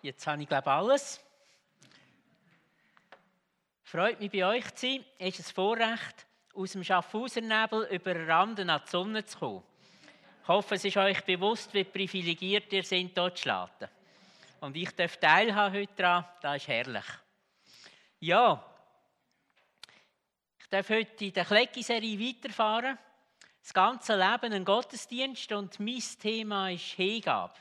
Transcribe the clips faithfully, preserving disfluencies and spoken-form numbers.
jetzt habe ich glaube alles. Freut mich, bei euch zu sein. Es ist ein Vorrecht, aus dem Schaffhausernebel über den Rand an die Sonne zu kommen. Ich hoffe, es ist euch bewusst, wie privilegiert ihr seid, dort zu landen. Und ich darf teilhaben heute daran, das ist herrlich. Ja, ich darf heute in der Klecki-Serie weiterfahren. Das ganze Leben ein Gottesdienst und mein Thema ist Hingabe.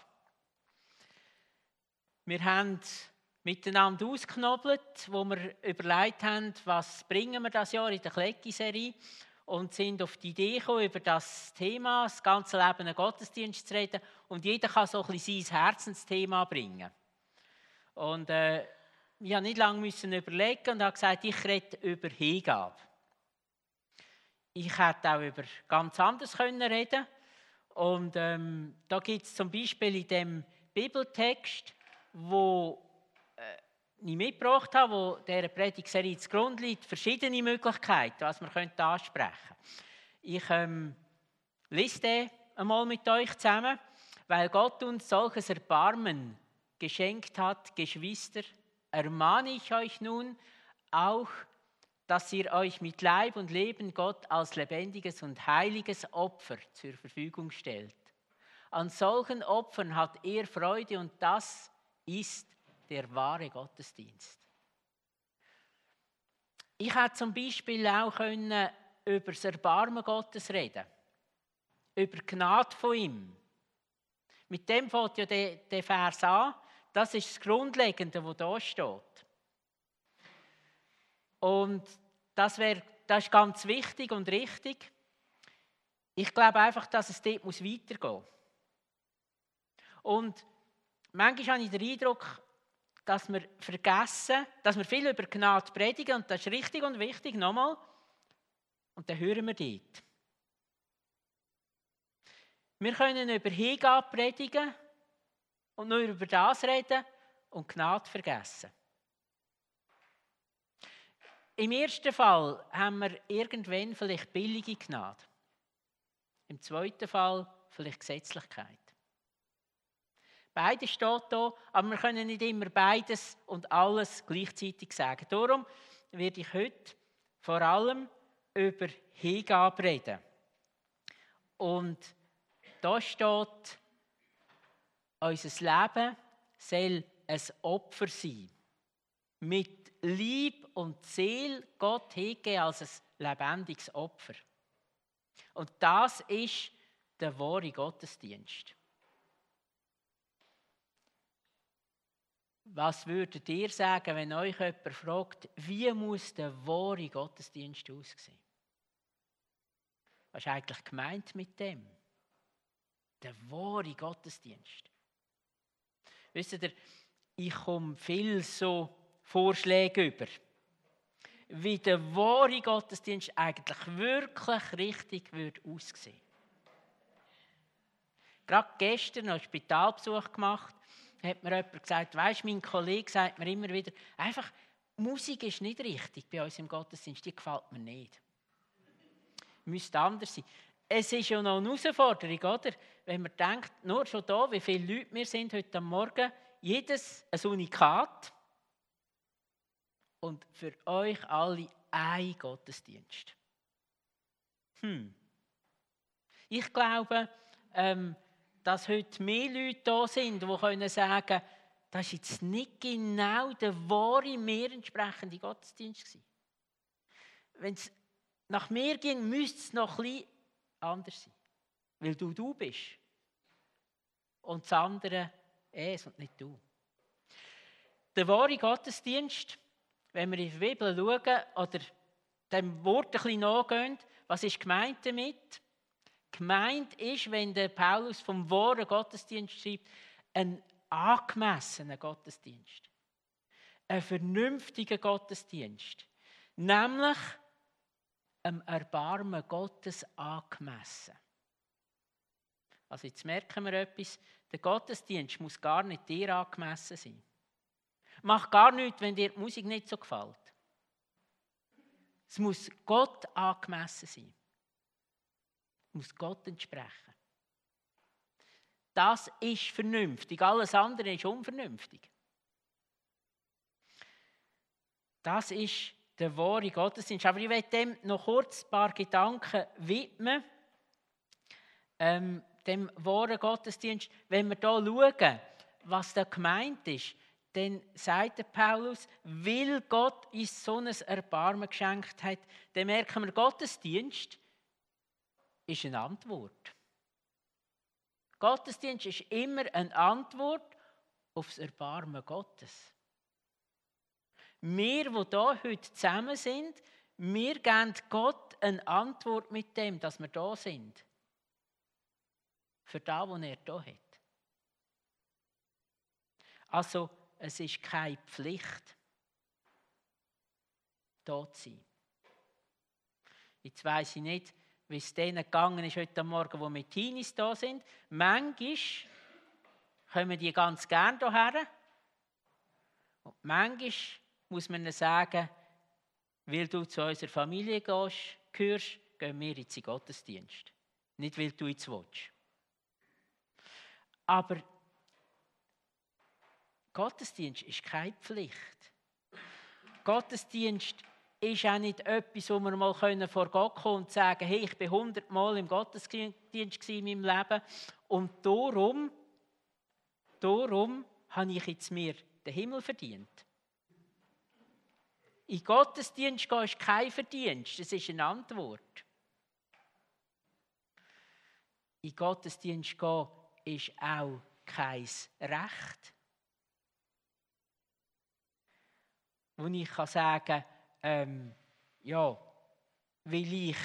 Wir haben miteinander ausgeknobelt, wo wir überlegt haben, was bringen wir das Jahr in der Klecki-Serie und sind auf die Idee gekommen, über das Thema, das ganze Leben ein Gottesdienst zu reden und jeder kann so ein bisschen sein Herzensthema bringen. Und äh, ich musste nicht lange müssen überlegen und habe gesagt, ich rede über Hingabe. Ich hätte auch über ganz anderes können reden und ähm, da gibt es zum Beispiel in dem Bibeltext, wo äh, ich mitgebracht habe, wo dieser Predigtserie zugrunde liegt, verschiedene Möglichkeiten, was man könnte ansprechen könnte. Ich ähm, lese den einmal mit euch zusammen, weil Gott uns solches Erbarmen geschenkt hat, Geschwister, ermahne ich euch nun auch, dass ihr euch mit Leib und Leben Gott als lebendiges und heiliges Opfer zur Verfügung stellt. An solchen Opfern hat er Freude und das ist der wahre Gottesdienst. Ich hätte zum Beispiel auch können über das Erbarmen Gottes reden, über die Gnade von ihm. Mit dem fängt ja der, der Vers an. Das ist das Grundlegende, was da steht. Und das, wär, das ist ganz wichtig und richtig. Ich glaube einfach, dass es dort muss weitergehen muss. Und manchmal habe ich den Eindruck, dass wir vergessen, dass wir viel über Gnade predigen und das ist richtig und wichtig, nochmal. Und dann hören wir dort. Wir können über Hingabe predigen und nur über das reden und Gnade vergessen. Im ersten Fall haben wir irgendwann vielleicht billige Gnade. Im zweiten Fall vielleicht Gesetzlichkeit. Beides steht da, aber wir können nicht immer beides und alles gleichzeitig sagen. Darum werde ich heute vor allem über Hingabe reden. Und da steht, unser Leben soll ein Opfer sein. Mit Lieb und Seele Gott hingeben als ein lebendiges Opfer. Und das ist der wahre Gottesdienst. Was würdet ihr sagen, wenn euch jemand fragt, wie muss der wahre Gottesdienst aussehen? Was ist eigentlich gemeint mit dem? Der wahre Gottesdienst. Wisst ihr, ich komme viel so Vorschläge über, wie der wahre Gottesdienst eigentlich wirklich richtig würde aussehen. Gerade gestern einen Spitalbesuch gemacht, hat mir jemand gesagt, weisst, mein Kollege sagt mir immer wieder, einfach, Musik ist nicht richtig bei uns im Gottesdienst, die gefällt mir nicht. Müsste anders sein. Es ist ja noch eine Herausforderung, oder? Wenn man denkt, nur schon da, wie viele Leute wir sind heute Morgen, jedes ein Unikat und für euch alle ein Gottesdienst. Hm. Ich glaube, ähm, dass heute mehr Leute da sind, die können sagen, das ist jetzt nicht genau der wahre, mir entsprechende Gottesdienst gewesen. Wenn es nach mir ging, müsste es noch ein bisschen anders sein. Weil du du bist. Und das andere es und nicht du. Der wahre Gottesdienst, wenn wir in die Bibel schauen oder dem Wort ein bisschen nachgehen, was ist gemeint damit? Gemeint ist, wenn der Paulus vom wahren Gottesdienst schreibt, ein angemessener Gottesdienst. Ein vernünftiger Gottesdienst. Nämlich einem Erbarmen Gottes angemessen. Also jetzt merken wir etwas, der Gottesdienst muss gar nicht dir angemessen sein. Mach gar nichts, wenn dir die Musik nicht so gefällt. Es muss Gott angemessen sein. Es muss Gott entsprechen. Das ist vernünftig. Alles andere ist unvernünftig. Das ist der wahre Gottesdienst. Aber ich möchte dem noch kurz ein paar Gedanken widmen. Ähm, dem wahren Gottesdienst. Wenn wir hier schauen, was da gemeint ist, dann sagt der Paulus, weil Gott uns so ein Erbarmen geschenkt hat, dann merken wir, Gottesdienst ist eine Antwort. Gottesdienst ist immer eine Antwort auf das Erbarmen Gottes. Wir, die hier heute zusammen sind, wir geben Gott eine Antwort mit dem, dass wir da sind. Für das, was er hier hat. Also, es ist keine Pflicht, da zu sein. Jetzt weiss ich nicht, wie es denen gegangen ist heute Morgen, die mit Teenies da sind. Manchmal kommen die ganz gerne hierher. Und manchmal muss man ihnen sagen, weil du zu unserer Familie gehst, gehörst, gehen wir jetzt in den Gottesdienst. Nicht, weil du jetzt willst. Aber Gottesdienst ist keine Pflicht. Gottesdienst ist auch nicht etwas, wo wir mal vor Gott kommen und sagen, hey, ich bin hundertmal im Gottesdienst in meinem Leben und darum, darum habe ich jetzt mir den Himmel verdient. In den Gottesdienst gehen ist kein Verdienst, es ist eine Antwort. In den Gottesdienst gehen ist auch kein Recht. Wo ich kann sagen, ähm, ja, weil ich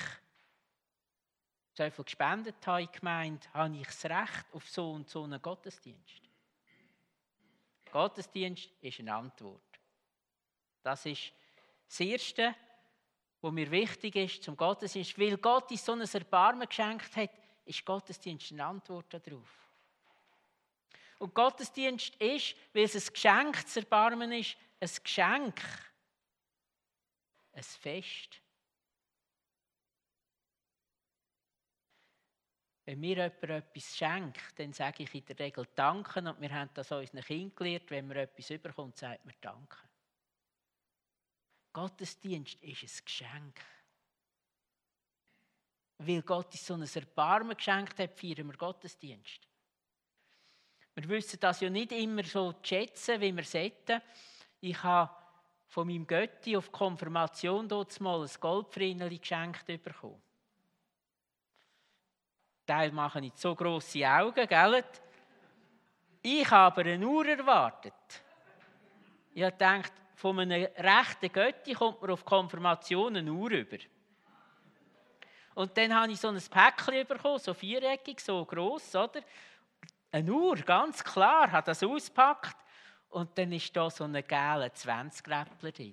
so viel gespendet habe in die Gemeinde, habe ich das Recht auf so und so einen Gottesdienst. Gottesdienst ist eine Antwort. Das ist das Erste, was mir wichtig ist zum Gottesdienst. Weil Gott uns so ein Erbarmen geschenkt hat, ist Gottesdienst eine Antwort darauf. Und Gottesdienst ist, weil es ein Geschenk zu erbarmen ist, ein Geschenk, ein Fest. Wenn mir jemand etwas schenkt, dann sage ich in der Regel Danke. Und wir haben das unseren Kindern gelernt, wenn man etwas überkommt, sagt man Danke. Gottesdienst ist ein Geschenk. Weil Gott uns so ein Erbarmen geschenkt hat, feiern wir Gottesdienst. Wir wissen das ja nicht immer so zu schätzen, wie wir sollten. Ich habe von meinem Götti auf die Konfirmation dort mal ein Goldpfräneli geschenkt bekommen. Teil machen nicht so grosse Augen, gell? Ich habe aber eine Uhr erwartet. Ich habe gedacht, von einem rechten Götti kommt man auf die Konfirmation eine Uhr über. Und dann habe ich so ein Päckchen bekommen, so viereckig, so gross, oder? Eine Uhr, ganz klar, hat das ausgepackt. Und dann ist da so ein gelber zwanzig-Räppler drin.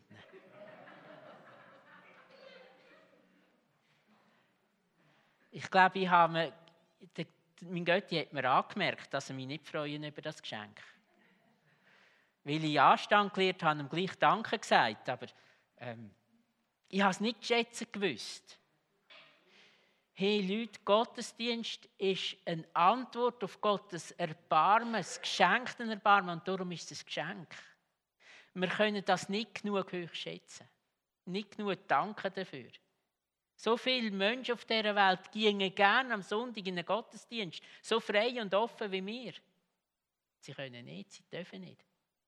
Ich glaube, ich habe, der, mein Götti hat mir angemerkt, dass er mich nicht freuen über das Geschenk. Weil ich Anstand gelernt habe, ihm gleich Danke gesagt. Aber ähm, ich habe es nicht zu schätzen gewusst. Hey Leute, Gottesdienst ist eine Antwort auf Gottes Erbarmen, das geschenkte Erbarmen, und darum ist es ein Geschenk. Wir können das nicht genug hoch schätzen, nicht genug danken dafür. So viele Menschen auf dieser Welt gingen gerne am Sonntag in den Gottesdienst, so frei und offen wie wir. Sie können nicht, sie dürfen nicht.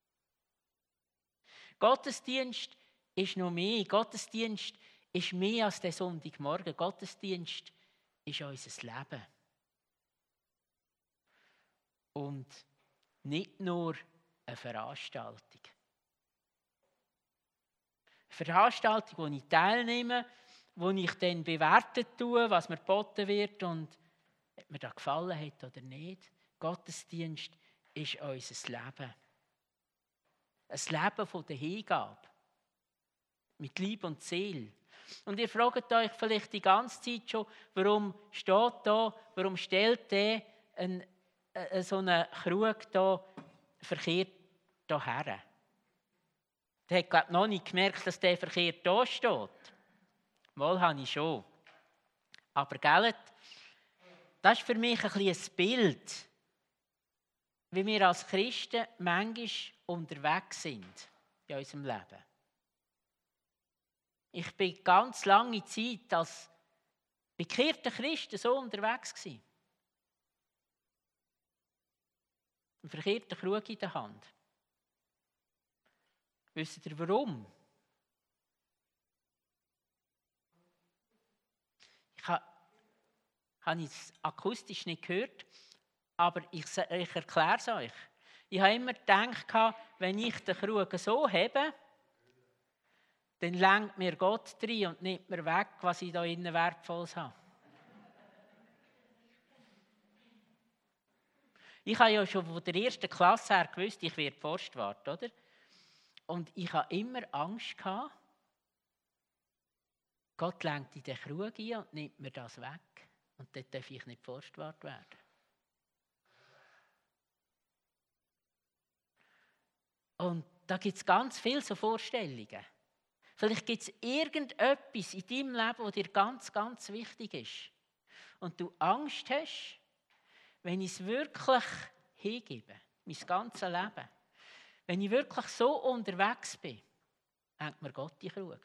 Gottesdienst ist noch mehr. Gottesdienst ist mehr als der Sonntagmorgen. Gottesdienst ist unser Leben. Und nicht nur eine Veranstaltung. Eine Veranstaltung, wo ich teilnehme, wo ich dann bewertet tue, was mir geboten wird und ob mir das gefallen hat oder nicht. Gottesdienst ist unser Leben. Ein Leben von der Hingabe. Mit Liebe und Seele. Und ihr fragt euch vielleicht die ganze Zeit schon, warum steht da, warum stellt der ein, äh, so einen Krug da verkehrt da her? Der hat, glaube ich, noch nicht gemerkt, dass der verkehrt da steht. Mal habe ich schon. Aber gell, das ist für mich ein bisschen ein Bild, wie wir als Christen manchmal unterwegs sind in unserem Leben. Ich bin ganz lange Zeit als bekehrter Christ so unterwegs gewesen. Einen verkehrten Krug in der Hand. Wisst ihr warum? Ich habe habe es akustisch nicht gehört, aber ich, ich erkläre es euch. Ich habe immer gedacht, wenn ich den Krug so habe, dann lenkt mir Gott rein und nimmt mir weg, was ich da innen Wertvolles habe. Ich habe ja schon von der ersten Klasse her gewusst, ich werde Forstwart, oder? Und ich habe immer Angst gehabt, Gott lenkt in den Krug ein und nimmt mir das weg. Und dort darf ich nicht Forstwart werden. Und da gibt es ganz viele so Vorstellungen. Vielleicht gibt es irgendetwas in deinem Leben, das dir ganz, ganz wichtig ist. Und du Angst hast, wenn ich es wirklich hingebe, mein ganzes Leben, wenn ich wirklich so unterwegs bin, hängt mir Gott in den Krug.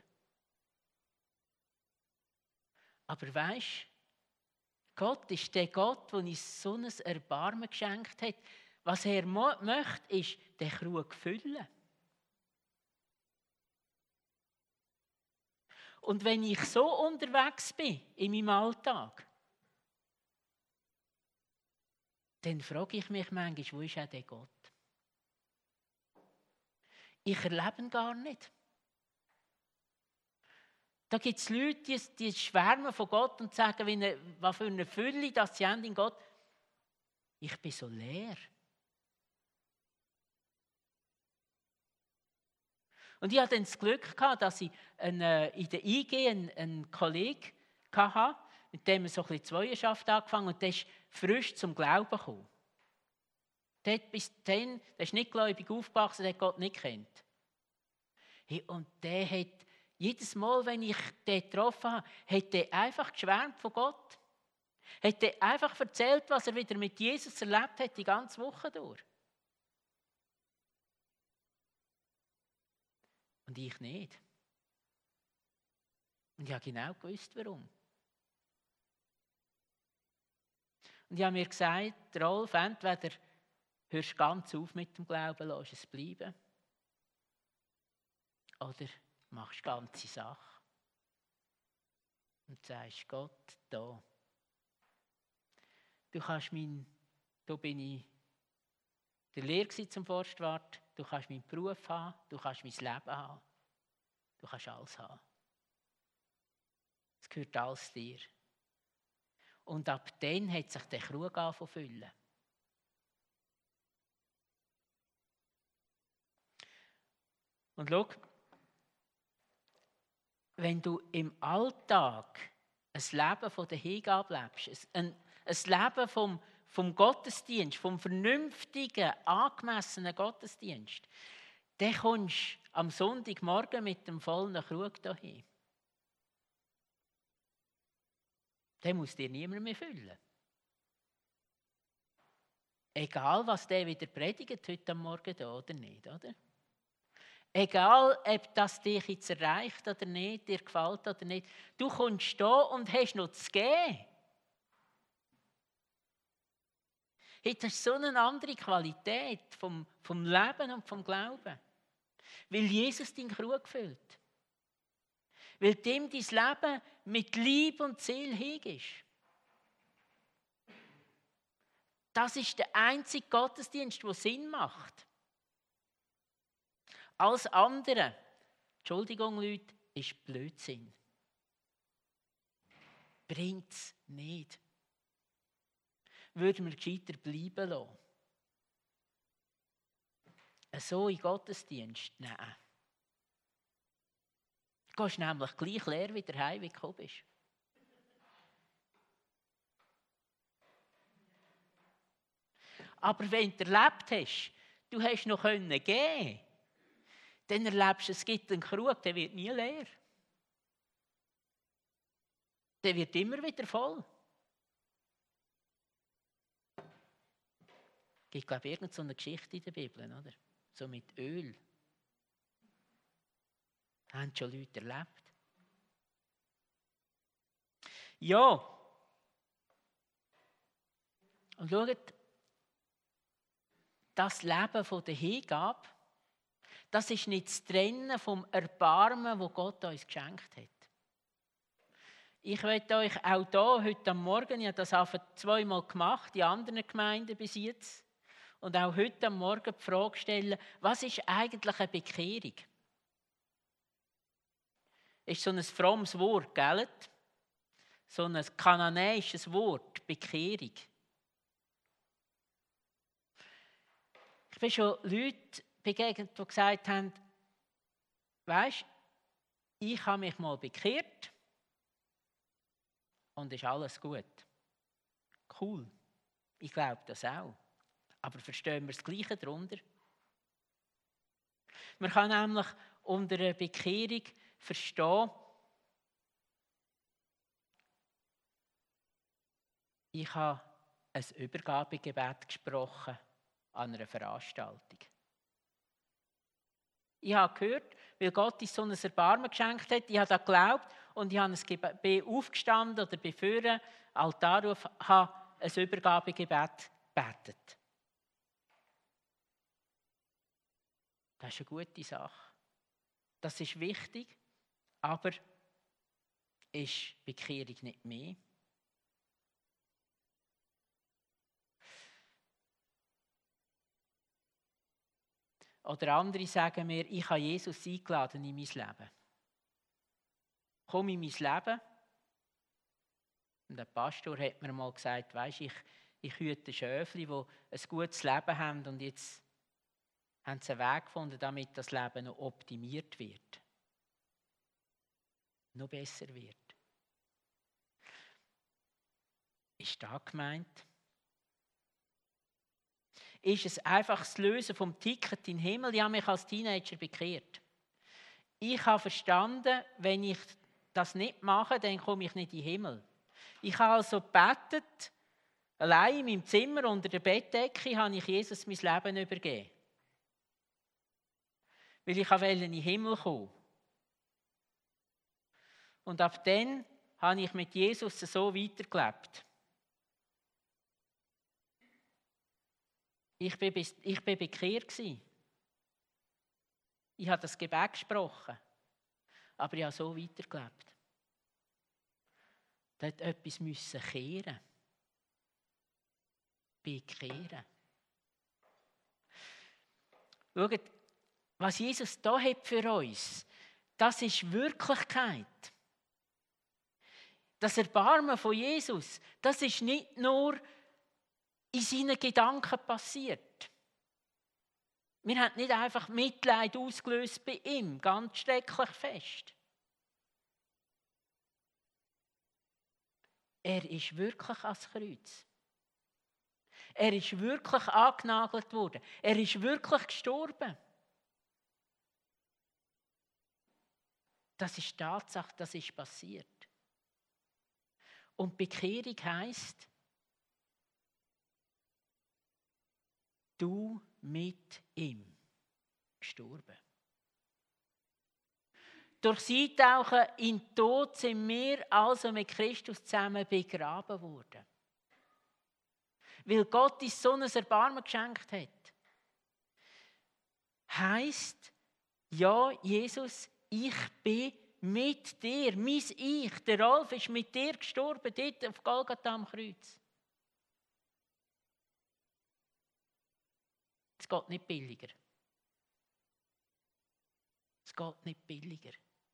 Aber weisst, Gott ist der Gott, der uns so ein Erbarmen geschenkt hat. Was er mo- möchte, ist den Krug füllen. Und wenn ich so unterwegs bin in meinem Alltag, dann frage ich mich manchmal, wo ist auch der Gott? Ich erlebe ihn gar nicht. Da gibt es Leute, die, die schwärmen von Gott und sagen, wie eine, was für eine Fülle das sie haben in Gott. Ich bin so leer. Und ich hatte dann das Glück gehabt, dass ich eine, in der I G einen, einen Kollegen hatte, mit dem wir so ein bisschen Zweierschaft angefangen haben, und der ist frisch zum Glauben gekommen. Der hat bis dann, der ist nicht gläubig aufgewachsen, der hat Gott nicht kennt. Hey, und der hat jedes Mal, wenn ich den getroffen habe, hat er einfach geschwärmt von Gott. Hat er einfach erzählt, was er wieder mit Jesus erlebt hat, die ganze Woche durch. Und ich nicht. Und ich habe genau gewusst, warum. Und ich habe mir gesagt, Rolf, entweder hörst du ganz auf mit dem Glauben, lässt es bleiben, oder machst die ganze Sache. Und sagst, Gott, da. Du kannst mein, da bin ich der Lehrer zum Forstwart, du kannst meinen Beruf haben, du kannst mein Leben haben, du kannst alles haben. Es gehört alles dir. Und ab dann hat sich der Krug angefangen zu füllen. Und schau, wenn du im Alltag ein Leben von der Hingabe lebst, ein, ein Leben vom, vom Gottesdienst, vom vernünftigen, angemessenen Gottesdienst, dann kommst du am Sonntagmorgen mit dem vollen Krug dahin. Den muss dir niemand mehr füllen. Egal, was der wieder predigt heute am Morgen da oder nicht, oder? Egal, ob das dich jetzt erreicht oder nicht, dir gefällt oder nicht. Du kommst da und hast noch zu geben. Hey, das ist so eine andere Qualität vom, vom Leben und vom Glauben. Weil Jesus deinen Krug füllt. Weil dem dein Leben mit Liebe und Ziel hingibst. Das ist der einzige Gottesdienst, der Sinn macht. Alles andere, Entschuldigung Leute, ist Blödsinn. Bringt es nicht. Würden wir gescheiter bleiben lassen. So in Gottesdienst? Nein. Du gehst nämlich gleich leer wieder heim, wie du gekommen bist. Aber wenn du erlebt hast, du hast noch geben können, dann erlebst du, es gibt einen Krug, der wird nie leer. Der wird immer wieder voll. Es gibt, glaube ich, irgendeine Geschichte in der Bibel, oder? So mit Öl. Das haben schon Leute erlebt. Ja. Und schaut, das Leben von der Hingabe, das ist nicht das Trennen vom Erbarmen, das Gott uns geschenkt hat. Ich möchte euch auch hier, heute am Morgen, ich habe das einfach zweimal gemacht, in anderen Gemeinden bis jetzt, und auch heute am Morgen die Frage stellen, was ist eigentlich eine Bekehrung? Ist so ein frommes Wort, gell? So ein kananäisches Wort, Bekehrung. Ich bin schon Leute begegnet, die gesagt haben, weisst, ich habe mich mal bekehrt und ist alles gut. Cool. Ich glaube das auch. Aber verstehen wir das Gleiche darunter? Man kann nämlich unter einer Bekehrung verstehen, ich habe ein Übergabegebet gesprochen an einer Veranstaltung. Ich habe gehört, weil Gott uns so ein Erbarmen geschenkt hat, ich habe das geglaubt und ich habe ein bin aufgestanden oder bin vor dem Altar auf, habe ein Übergabegebet gebetet. Das ist eine gute Sache. Das ist wichtig, aber ist Bekehrung nicht mehr? Oder andere sagen mir, ich habe Jesus eingeladen in mein Leben. Komm in mein Leben. Und der Pastor hat mir mal gesagt, weisst, ich, ich hüte Schöfli, die ein gutes Leben haben und jetzt haben sie einen Weg gefunden, damit das Leben noch optimiert wird. Noch besser wird. Ist das gemeint? Ist es einfach das Lösen vom Ticket in den Himmel? Ich habe mich als Teenager bekehrt. Ich habe verstanden, wenn ich das nicht mache, dann komme ich nicht in den Himmel. Ich habe also gebetet, allein in meinem Zimmer unter der Bettdecke habe ich Jesus mein Leben übergeben. Weil ich wollte in den Himmel kommen. Und ab dann habe ich mit Jesus so weitergelebt. Ich bin, ich bin bekehrt. Ich habe das Gebet gesprochen. Aber ich habe so weitergelebt. Da hat etwas müssen kehren. Bekehren. Schaut, was Jesus da hat für uns, das ist Wirklichkeit. Das Erbarmen von Jesus, das ist nicht nur in seinen Gedanken passiert. Wir haben nicht einfach Mitleid ausgelöst bei ihm, ganz schrecklich fest. Er ist wirklich ans Kreuz. Er ist wirklich angenagelt worden. Er ist wirklich gestorben. Das ist Tatsache, das ist passiert. Und Bekehrung heisst, du mit ihm gestorben. Durch sein Tauchen in den Tod sind wir also mit Christus zusammen begraben worden. Weil Gott uns so ein Erbarmen geschenkt hat. Heisst, ja, Jesus, ich bin mit dir, mein Ich, der Rolf ist mit dir gestorben, dort auf Golgatha am Kreuz. Es geht nicht billiger. Es geht nicht billiger.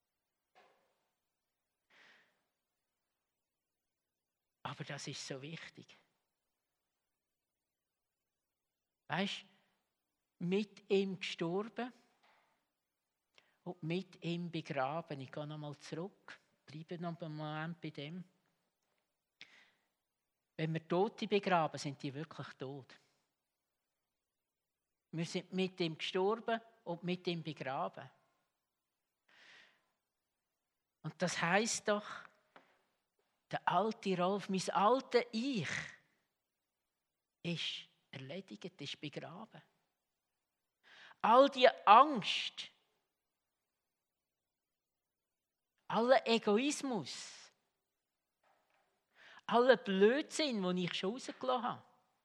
Aber das ist so wichtig. Weißt du, mit ihm gestorben und mit ihm begraben. Ich gehe nochmal zurück, bleibe noch einen Moment bei dem. Wenn wir Tote begraben, sind die wirklich tot. Wir sind mit ihm gestorben und mit ihm begraben. Und das heisst doch, der alte Rolf, mein alter Ich, ist erledigt, ist begraben. All die Angst, aller Egoismus, Alle Blödsinn, den ich schon rausgelassen habe.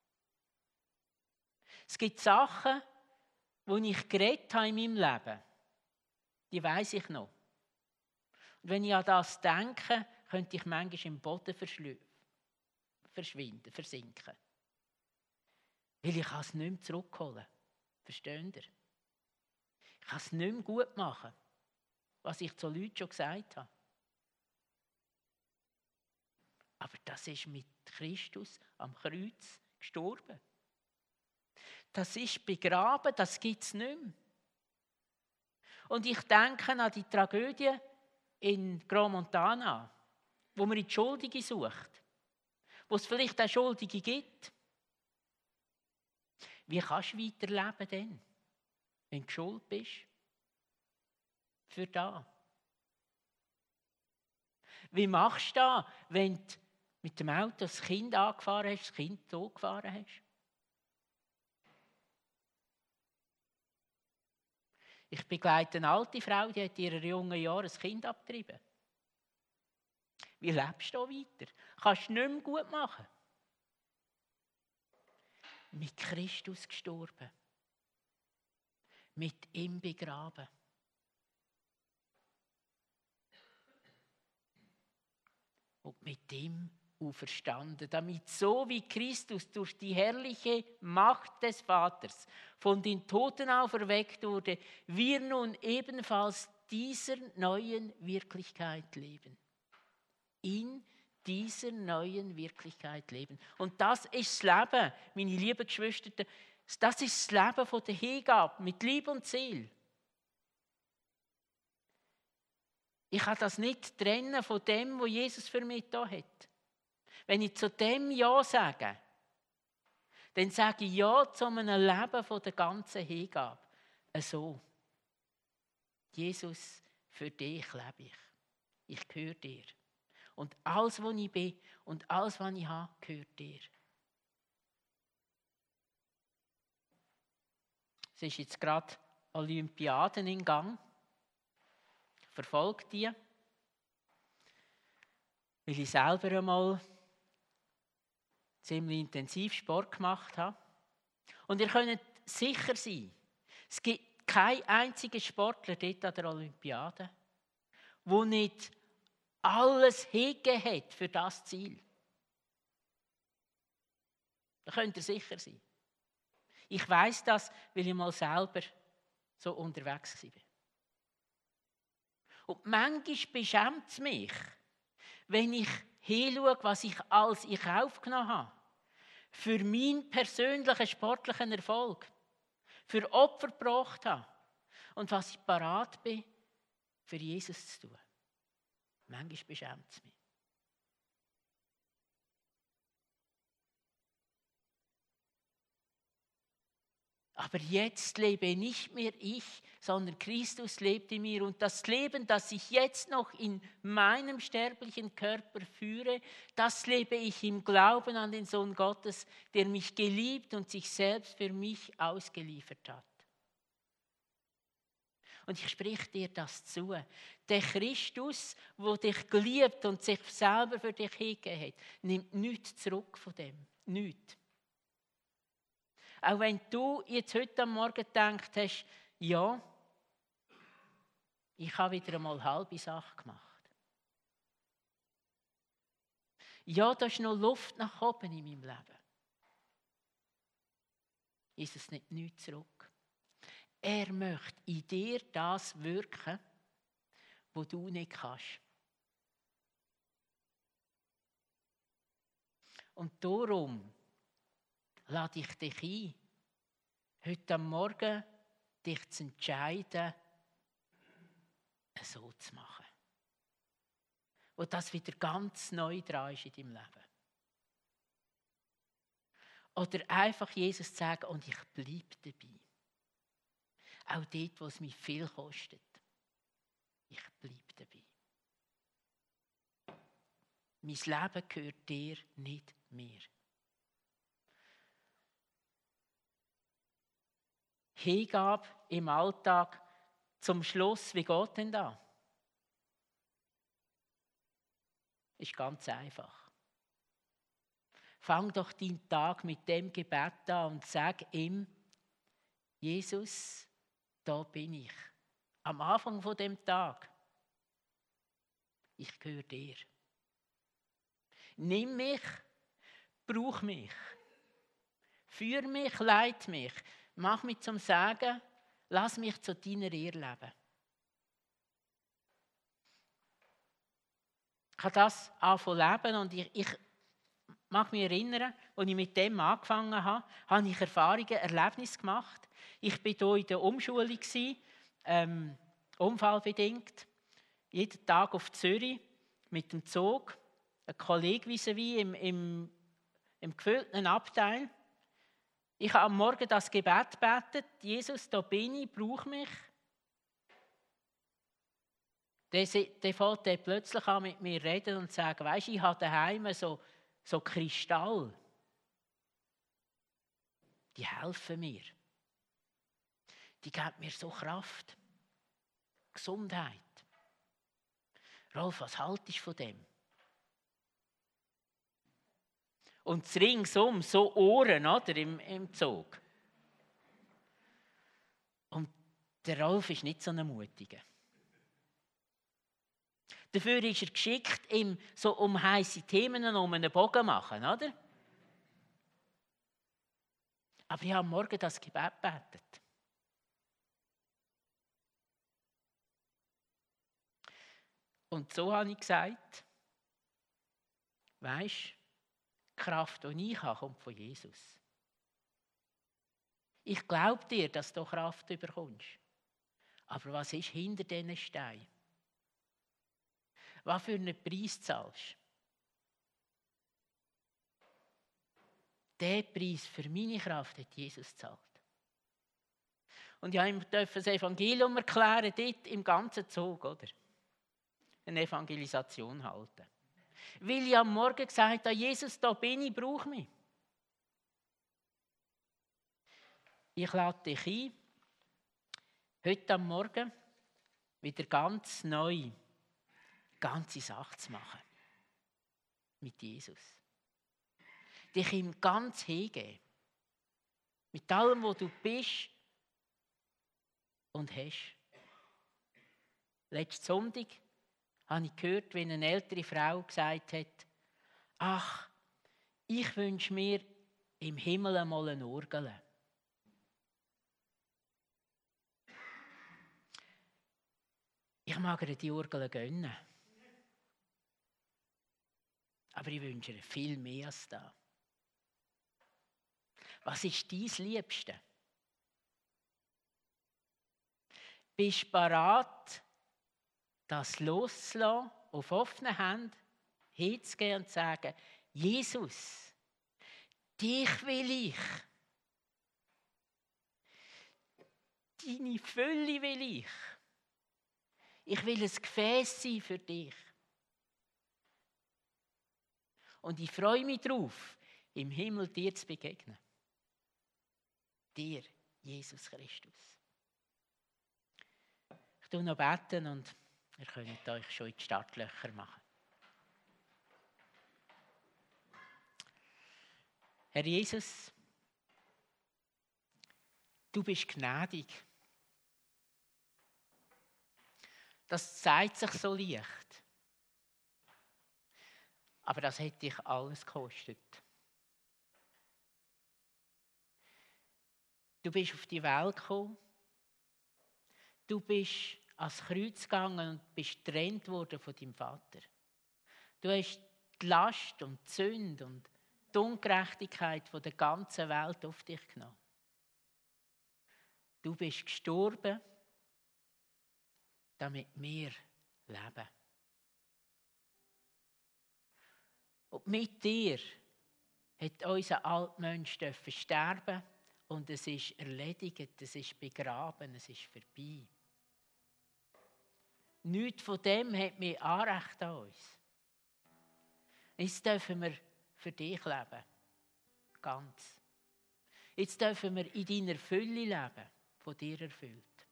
Es gibt Sachen, die ich geredet habe in meinem Leben. Die weiss ich noch. Und wenn ich an das denke, könnte ich manchmal im Boden verschwinden, versinken. Weil ich es nicht mehr zurückholen kann. Versteht ihr? Ich kann es nicht mehr gut machen, was ich zu Leuten schon gesagt habe. Aber das ist mit Christus am Kreuz gestorben. Das ist begraben, das gibt es nicht mehr. Und ich denke an die Tragödie in Gromontana, wo man die Schuldige sucht, wo es vielleicht auch Schuldige gibt. Wie kannst du weiterleben denn, wenn du schuld bist? Für da. Wie machst du das, wenn du mit dem Auto das Kind angefahren hast, das Kind tot gefahren hast? Ich begleite eine alte Frau, die hat in ihren jungen Jahren ein Kind abgetrieben. Wie lebst du weiter? Kannst du nicht mehr gut machen. Mit Christus gestorben. Mit ihm begraben. Und mit ihm auferstanden, damit so wie Christus durch die herrliche Macht des Vaters von den Toten auferweckt wurde, wir nun ebenfalls dieser neuen Wirklichkeit leben. In dieser neuen Wirklichkeit leben. Und das ist das Leben, meine lieben Geschwister, das ist das Leben von der Hingabe mit Liebe und Ziel. Ich kann das nicht trennen von dem, was Jesus für mich da hat. Wenn ich zu dem Ja sage, dann sage ich Ja zu einem Leben von der ganzen Hingabe. So. Jesus, für dich lebe ich. Ich gehöre dir. Und alles, was ich bin und alles, was ich habe, gehört dir. Es ist jetzt gerade Olympiaden in Gang. Verfolgt die. Weil ich selber einmal ziemlich intensiv Sport gemacht habe. Und ihr könnt sicher sein, es gibt keinen einzigen Sportler dort an der Olympiade, der nicht alles hingegeben hat für das Ziel. Da könnt ihr sicher sein. Ich weiss das, weil ich mal selber so unterwegs war. Und manchmal beschämt es mich, wenn ich hinschaue, was ich alles in Kauf genommen habe. Für meinen persönlichen sportlichen Erfolg. Für Opfer gebracht habe. Und was ich parat bin, für Jesus zu tun. Manchmal beschämt es mich. Aber jetzt lebe nicht mehr ich, sondern Christus lebt in mir. Und das Leben, das ich jetzt noch in meinem sterblichen Körper führe, das lebe ich im Glauben an den Sohn Gottes, der mich geliebt und sich selbst für mich ausgeliefert hat. Und ich spreche dir das zu. Der Christus, der dich geliebt und sich selber für dich hingegeben hat, nimmt nichts zurück von dem. Nichts. Auch wenn du jetzt heute am Morgen gedacht hast, ja, ich habe wieder einmal halbe Sache gemacht. Ja, da ist noch Luft nach oben in meinem Leben. Jesus nimmt nichts zurück. Er möchte in dir das wirken, was du nicht kannst. Und darum lade ich dich ein, heute am Morgen dich zu entscheiden, so zu machen. Wo das wieder ganz neu dran ist in deinem Leben. Oder einfach Jesus zu sagen, und ich bleibe dabei. Auch dort, wo es mich viel kostet. Ich bleibe dabei. Mein Leben gehört dir, nicht mir. Hingabe im Alltag zum Schluss, wie geht denn da? Ist ganz einfach. fang doch deinen Tag mit dem Gebet an und sag ihm, Jesus, da bin ich. Am Anfang von dem Tag. Ich gehöre dir. Nimm mich, brauch mich. Führ mich, leit mich. Mach mich zum Sagen, lass mich zu deiner Ehre leben. Ich habe das angefangen zu leben und ich, ich mag mich erinnern, als ich mit dem angefangen habe, habe ich Erfahrungen, Erlebnisse gemacht. Ich war hier in der Umschulung, ähm, unfallbedingt, jeden Tag auf Zürich mit dem Zug, ein Kollege vis-à-vis im, im, im gefüllten Abteil. Ich habe am Morgen das Gebet gebetet, Jesus, da bin ich, brauch mich. Dann fängt er plötzlich an mit mir reden und sagt, weisst du, ich habe daheim so, so Kristall. Die helfen mir. Die geben mir so Kraft. Gesundheit. Rolf, was haltest du von dem? Und ringsum so Ohren, oder, im, im Zug. Und der Rolf ist nicht so ein Mutiger. Dafür ist er geschickt, ihm so um heisse Themen um einen Bogen zu machen, oder? Aber ich habe am Morgen das Gebet gebetet. Und so habe ich gesagt, weisst, die Kraft, die ich habe, kommt von Jesus. Ich glaube dir, dass du Kraft bekommst. Aber was ist hinter diesen Steinen? Was für einen Preis zahlst du? Den Preis für meine Kraft hat Jesus gezahlt. Und ich durfte ihm das Evangelium erklären, dort im ganzen Zug, oder? Eine Evangelisation halten. Weil ich am Morgen gesagt habe, Jesus, da bin ich, brauch mich. Ich lade dich ein, heute am Morgen wieder ganz neu, ganze Sache zu machen. Mit Jesus. Dich ihm ganz hingeben. Mit allem, was du bist und hast. Letzten Sonntag habe ich gehört, wie eine ältere Frau gesagt hat, ach, ich wünsche mir im Himmel einmal eine Orgel. Ich mag ihr die Orgel gönnen. Aber ich wünsche ihr viel mehr als das. Was ist dein Liebste? Bist du bereit, das loszulassen, auf offene Hände hinzugehen und zu sagen, Jesus, dich will ich. Deine Fülle will ich. Ich will ein Gefäß sein für dich. Und ich freue mich darauf, im Himmel dir zu begegnen. Dir, Jesus Christus. Ich tue noch beten und ihr könnt euch schon in die Startlöcher machen. Herr Jesus, du bist gnädig. Das zeigt sich so leicht. Aber das hätte dich alles gekostet. Du bist auf die Welt gekommen. Du bist ans Kreuz gegangen und bist getrennt worden von deinem Vater. Du hast die Last und die Sünde und die Ungerechtigkeit von der ganzen Welt auf dich genommen. Du bist gestorben, damit wir leben. Und mit dir hat unser Altmensch sterben und es ist erledigt, es ist begraben, es ist vorbei. Nichts von dem hat mehr Anrecht an uns. Jetzt dürfen wir für dich leben. Ganz. Jetzt dürfen wir in deiner Fülle leben, von dir erfüllt.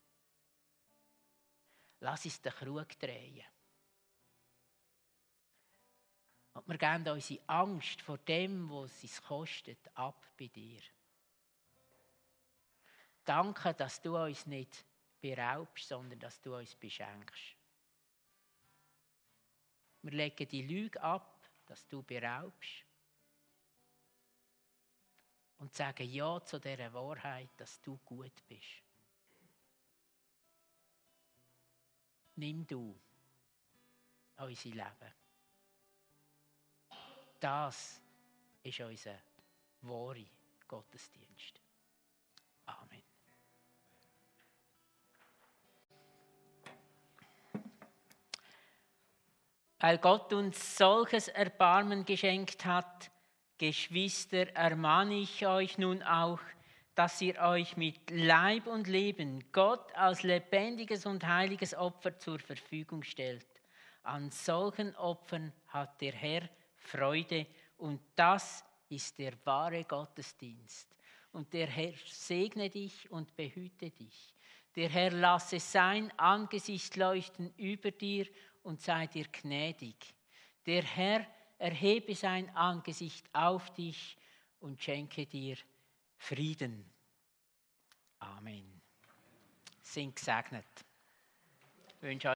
Lass uns den Krug drehen. Und wir geben unsere Angst vor dem, was es kostet, ab bei dir. Danke, dass du uns nicht beraubst, sondern dass du uns beschenkst. Wir legen die Lüge ab, dass du beraubst. Und sagen Ja zu dieser Wahrheit, dass du gut bist. Nimm du unser Leben. Das ist unser wahrer Gottesdienst. Amen. Weil Gott uns solches Erbarmen geschenkt hat, Geschwister, ermahne ich euch nun auch, dass ihr euch mit Leib und Leben Gott als lebendiges und heiliges Opfer zur Verfügung stellt. An solchen Opfern hat der Herr Freude und das ist der wahre Gottesdienst. Und der Herr segne dich und behüte dich. Der Herr lasse sein Angesicht leuchten über dir und sei dir gnädig. Der Herr erhebe sein Angesicht auf dich und schenke dir Frieden. Amen. Sind gesegnet. Ich wünsche